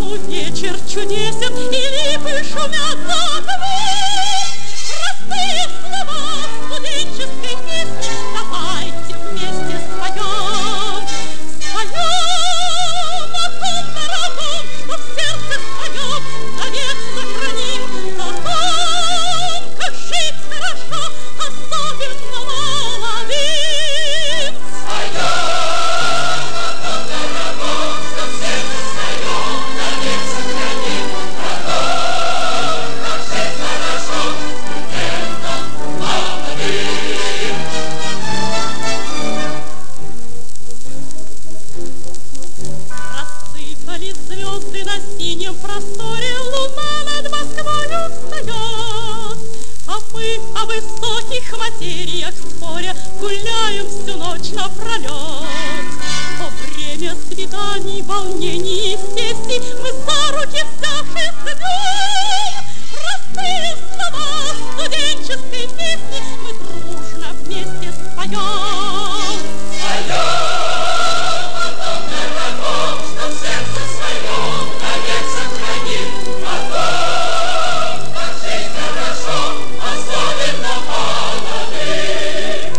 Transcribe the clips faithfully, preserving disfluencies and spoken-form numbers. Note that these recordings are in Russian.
Кому вечер чудесен, и липы шумят за окном. Простые слова студенческой песни давайте вместе споем. Споем о том дорогом, что в сердце своем навек сохраним. О том, как жить хорошо, особенно молодым. Споем о том дорогом, что в сердце своем навек сохраним. О том, как жить хорошо, студентам молодым. Рассыпались звезды на синем просторе, луна над Москвою встает. А мы о высоких материях споря гуляем всю ночь напролет. О, время свиданий, волнений и сессий мы за руки взявшись идем. Простые слова студенческой песни мы дружно вместе споем. Споем о том дорогом, что в сердце своем навек сохраним. О том, как жить хорошо, особенно молодым.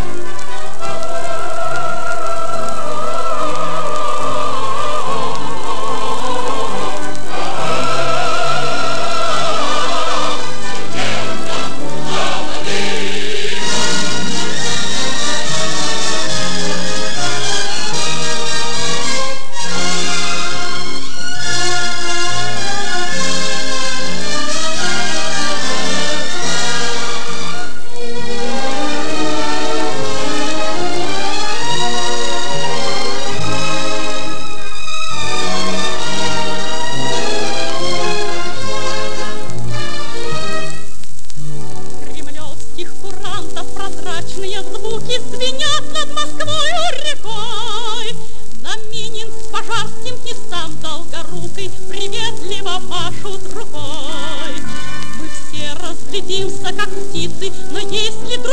Кремлевских курантов прозрачные звуки звенят над Москвою рекой. На Минин с Пожарским и сам Долгорукой приветливо машут рукой. Мы все разглядимся, как птицы, но если